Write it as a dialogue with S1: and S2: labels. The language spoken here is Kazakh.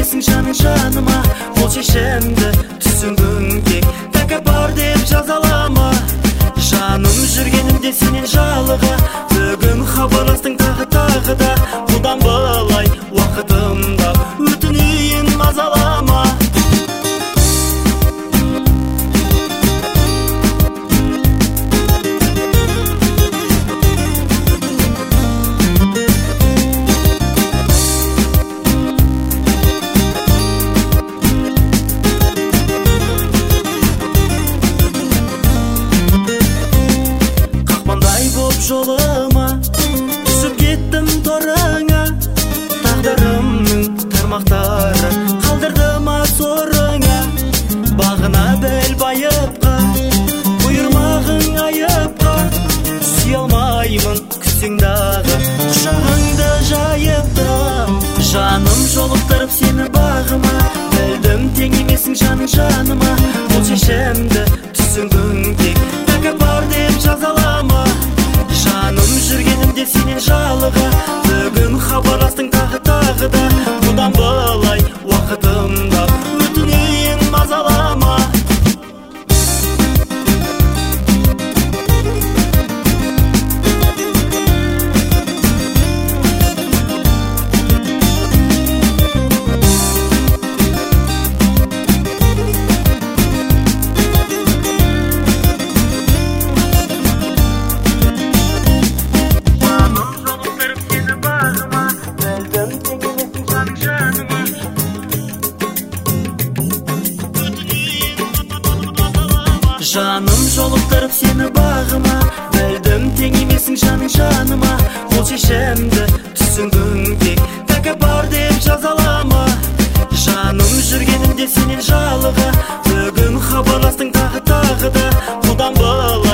S1: емесің жаның жаныма, ол шешемді түсінгің кек, тәкаппар деп жазалама. Жаным жүргенімде сенен жалыға, бүгін хабарластың тағы да, бұдан былай уақытымда өтінейін мазалама. Жолыма түсіп кеттім торыңа, тағдырымның тармақтары қалдырды ма сорыңа. Бағына бел байыпқа, бұйырмағың айыпқа, сүйе алмаймын күтсең дағы құшағыңды жайыпты. Жаным жолықтырып сені бағыма, білдім тең емесің жаның жаныма, ол шешемді түсінгің кек, тәкаппар деп жазалама. Жаным жүргенімде сенен жалыға, бүгін хабарластың тағы да, бұдан былай уақытымда өтінейін мазалама. Жаным жолықтырып сені бағыма, білдім тең емесің жаның жаныма, ол шешемді түсінгің кек, тәкаппар деп жазалама. Жаным жүргенімде сенен жалыға, бүгін хабарластың тағы да, бұдан былай